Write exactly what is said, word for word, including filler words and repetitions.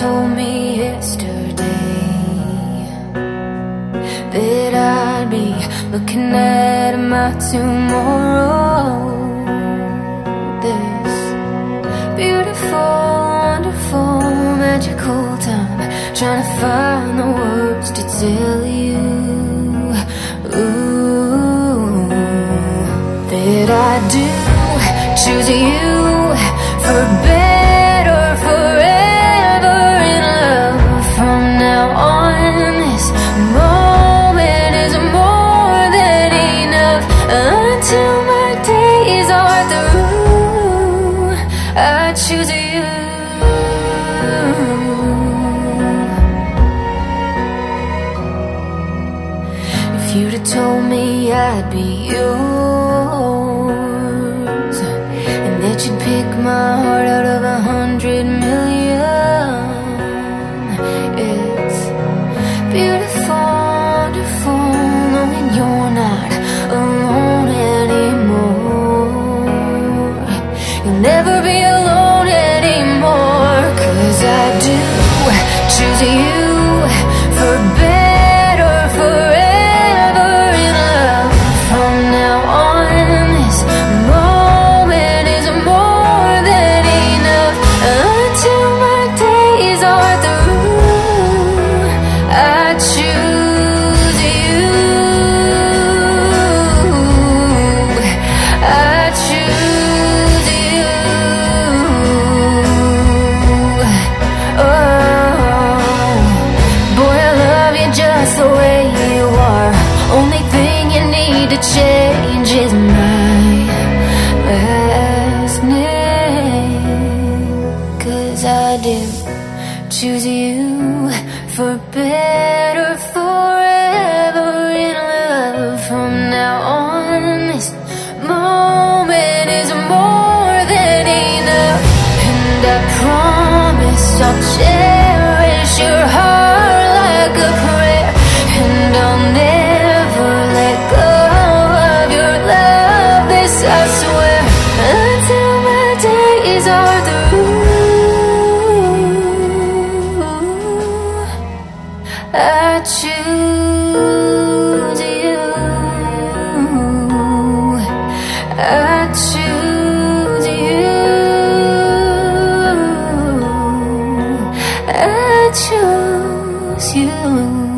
told me yesterday that I'd be looking at my tomorrow, this beautiful, wonderful, magical time, trying to find the words to tell you, ooh, that I do choose you for better, forever in love. From now on, this moment is more than enough. Until my days are through, I choose you. If you'd have told me I'd be yours, and that you'd pick my heart out of a hundred million, it's beautiful, wonderful, knowing you're not alone anymore. You'll never be alone anymore, 'cause I do choose you for better, forever in love. From now on, this moment is more than enough. Until my days are through, I choose you. I choose you. Oh, boy, I love you just the way you are. Only thing you need to change is my last name. 'Cause I do choose you for better, forever in love. From now on, this moment is more than enough. And I promise I'll cherish your heart like a prayer, and I'll never let go of your love, this I swear. Until my days are through, I choose you. I choose you. I choose you.